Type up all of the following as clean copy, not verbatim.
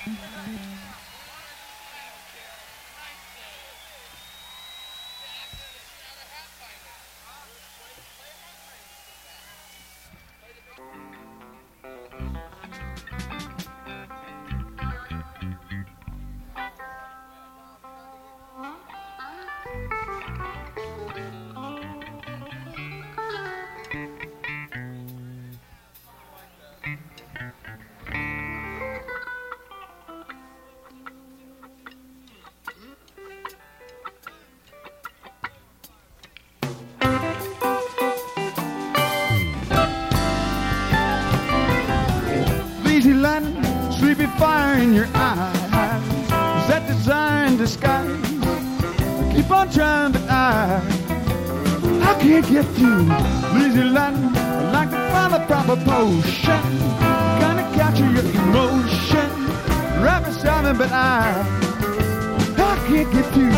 Lazy London, sleepy fire in your eyes. Is that desire in disguise? I keep on trying, but I can't get through. Lazy London, I'd like to find a proper potion, kinda capture your emotion, wrap inside me, but I can't get through.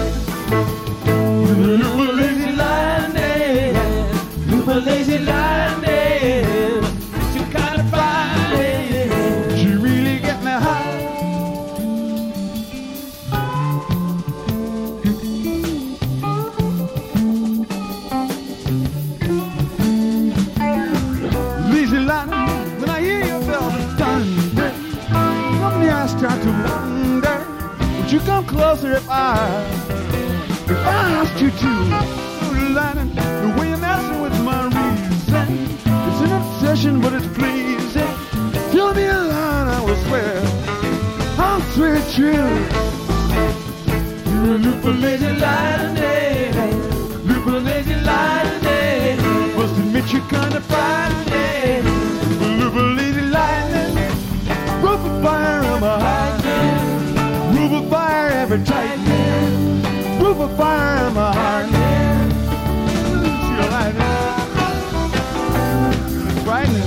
Loop a lazy London, loop a lazy London. You kinda fine, she really get me high. Lazy London, when I hear your velvet thunder, suddenly I start to wonder, would you come closer if I asked you to? Lazy London, the way you're messing with my reason, it's an obsession, but it's pleasing. Tell me a line, I will swear it's true. Loop a lazy London, loop a lazy London. Must admit you're kinda frightening. Loop a lazy London, rope a fire on my heart. Rope a fire every tightening. Rope a fire on my heart. See the lightning. It's frightening.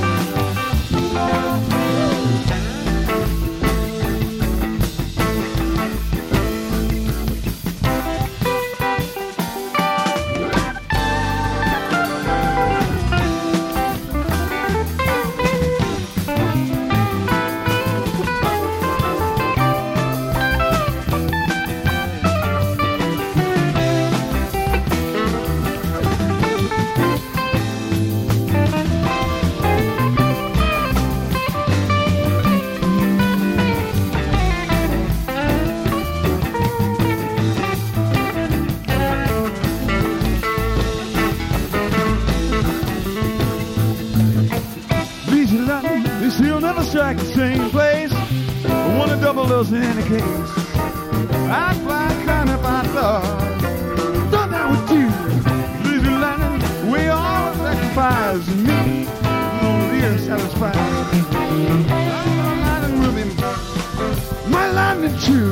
You'll never strike the same place. I want to double those in any case. I'd fly kind of my thought. Thought that would do. Lazy London, we all sacrifice me. Only you're satisfied. My London will be my London too.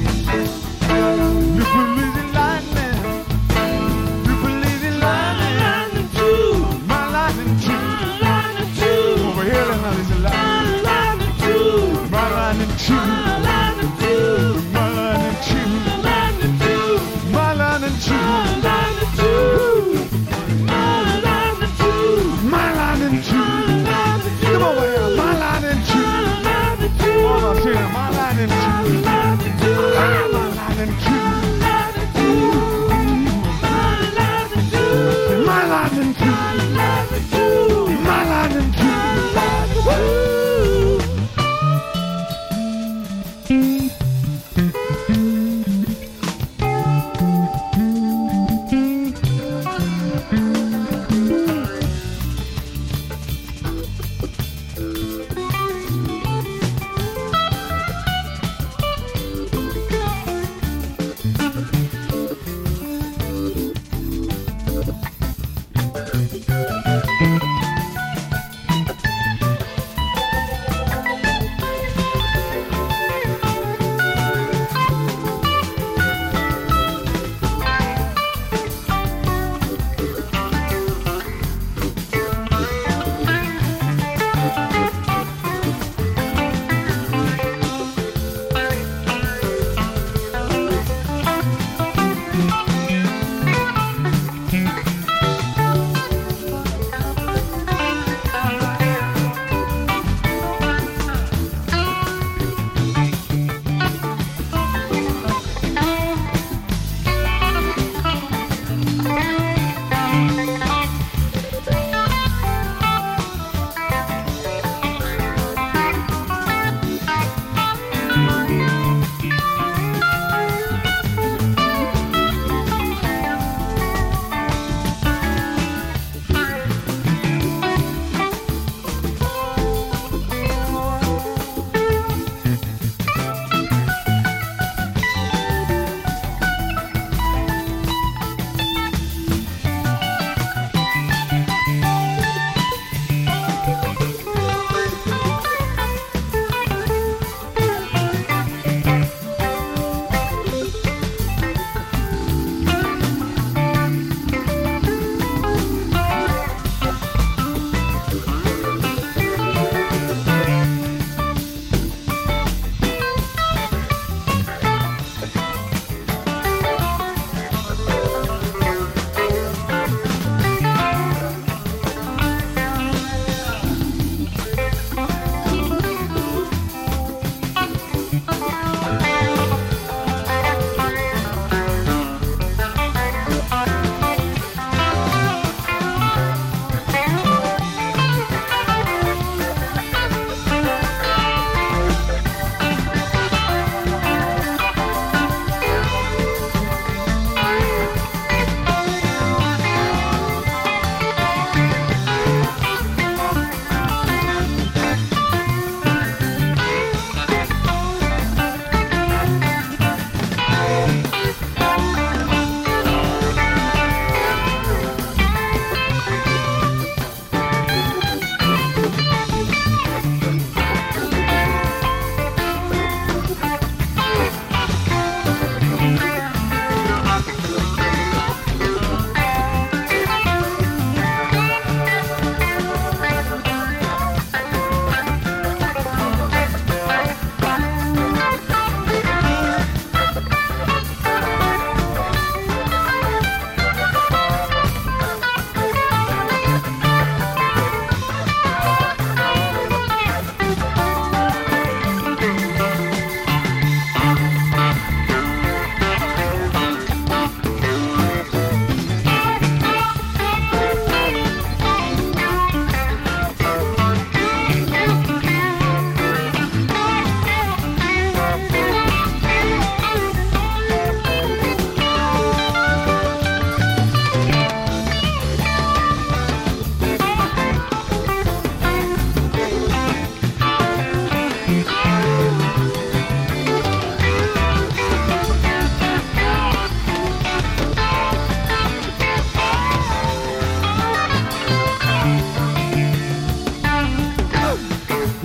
Look for lazy London. Look for lazy London too. My London too. Over here, lazy London. My London too. My London too. My London too. My London too. Come over here, my London too. All I'm saying, my London too. My London too. My London too. My London too.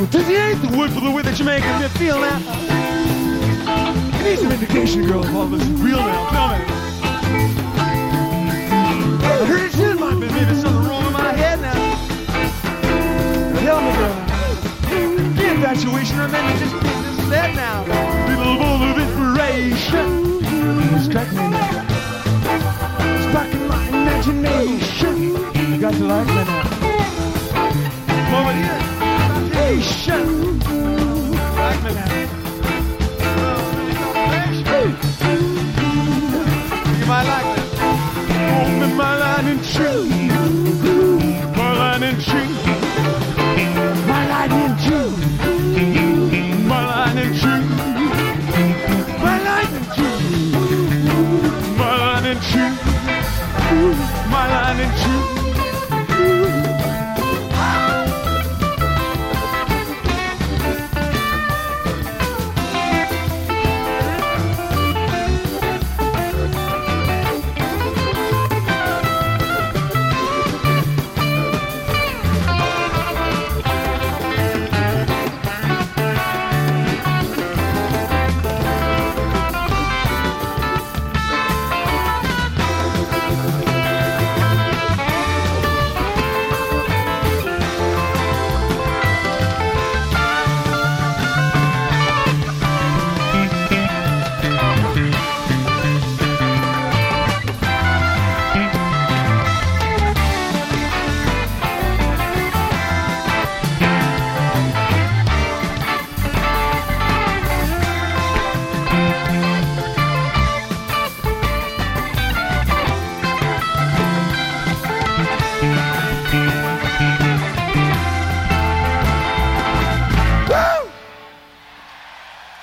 This ain't the wood for the way that you're making me feel now. I need some indication, girl, if all this is real now. Tell me. I heard it in my baby, there's something wrong with my head now. Tell me, girl. The infatuation or maybe just this lead now. Little bowl of inspiration. Strike me now. Sparking my imagination. I got to like that now. Moment here. Imagination.